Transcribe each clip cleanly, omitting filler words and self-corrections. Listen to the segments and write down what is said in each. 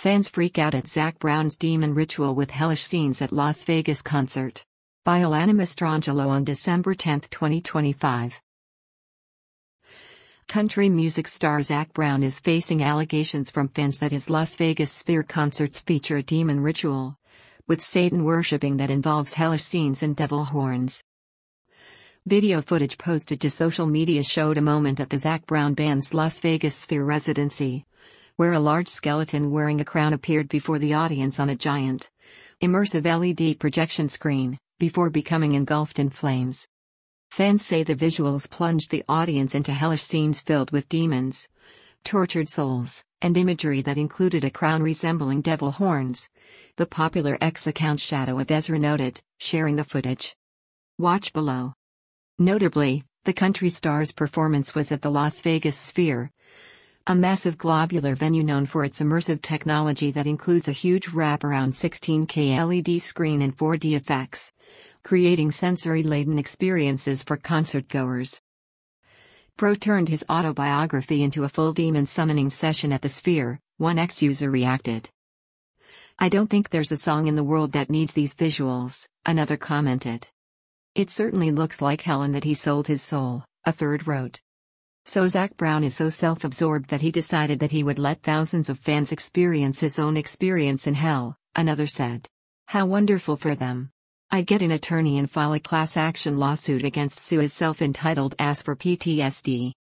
Fans freak out at Zac Brown's demon ritual with hellish scenes at Las Vegas concert. By Alana Mastrangelo on December 10, 2025. Country music star Zac Brown is facing allegations from fans that his Las Vegas Sphere concerts feature a demon ritual, with Satan worshipping that involves hellish scenes and devil horns. Video footage posted to social media showed a moment at the Zac Brown Band's Las Vegas Sphere residency, where a large skeleton wearing a crown appeared before the audience on a giant, immersive LED projection screen, before becoming engulfed in flames. Fans say the visuals plunged the audience into hellish scenes filled with demons, tortured souls, and imagery that included a crown resembling devil horns, the popular X account Shadow of Ezra noted, sharing the footage. Watch below. Notably, the country star's performance was at the Las Vegas Sphere, a massive globular venue known for its immersive technology that includes a huge wraparound 16K LED screen and 4D effects, creating sensory-laden experiences for concertgoers. Pro turned his autobiography into a full demon summoning session at the Sphere, one ex-user reacted. "I don't think there's a song in the world that needs these visuals," another commented. "It certainly looks like hell and that he sold his soul," a third wrote. "So Zac Brown is so self-absorbed that he decided that he would let thousands of fans experience his own experience in hell," another said. "How wonderful for them. I'd get an attorney and file a class action lawsuit against Sue's self-entitled ass for PTSD.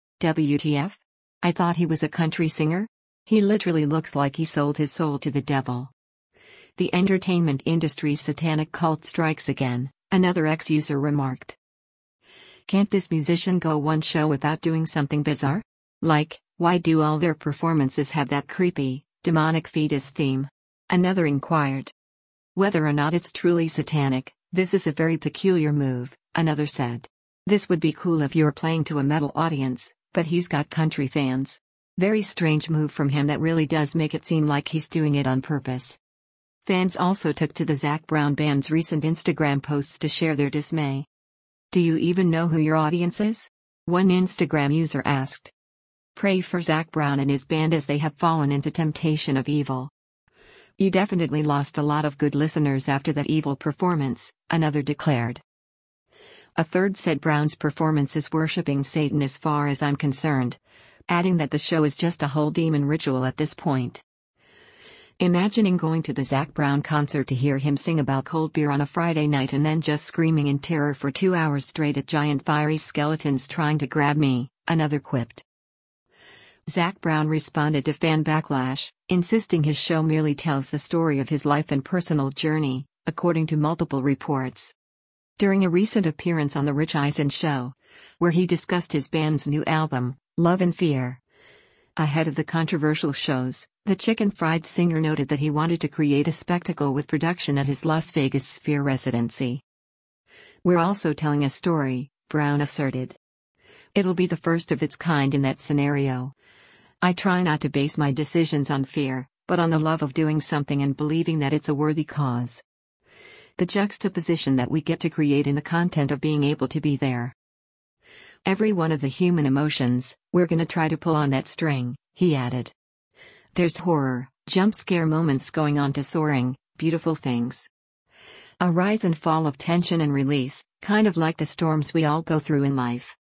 WTF? I thought he was a country singer? He literally looks like he sold his soul to the devil. The entertainment industry's satanic cult strikes again," another ex-user remarked. "Can't this musician go one show without doing something bizarre? Like, why do all their performances have that creepy, demonic fetus theme?" another inquired. "Whether or not it's truly satanic, this is a very peculiar move," another said. "This would be cool if you're playing to a metal audience, but he's got country fans. Very strange move from him that really does make it seem like he's doing it on purpose." Fans also took to the Zac Brown Band's recent Instagram posts to share their dismay. "Do you even know who your audience is?" one Instagram user asked. "Pray for Zac Brown and his band as they have fallen into temptation of evil. You definitely lost a lot of good listeners after that evil performance," another declared. A third said Brown's performance is worshipping Satan as far as I'm concerned, adding that the show is just a whole demon ritual at this point. Imagining going to the Zac Brown concert to hear him sing about cold beer on a Friday night and then just screaming in terror for 2 hours straight at giant fiery skeletons trying to grab me, another quipped. Zac Brown responded to fan backlash, insisting his show merely tells the story of his life and personal journey, according to multiple reports. During a recent appearance on The Rich Eisen Show, where he discussed his band's new album, Love and Fear, ahead of the controversial shows, the Chicken Fried singer noted that he wanted to create a spectacle with production at his Las Vegas Sphere residency. "We're also telling a story," Brown asserted. "It'll be the first of its kind in that scenario. I try not to base my decisions on fear, but on the love of doing something and believing that it's a worthy cause. The juxtaposition that we get to create in the content of being able to be there. Every one of the human emotions, we're gonna try to pull on that string," he added. "There's horror, jump scare moments going on to soaring, beautiful things. A rise and fall of tension and release, kind of like the storms we all go through in life."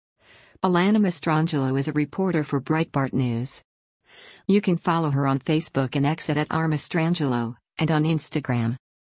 Alana Mastrangelo is a reporter for Breitbart News. You can follow her on Facebook and X at @rmastrangelo, and on Instagram.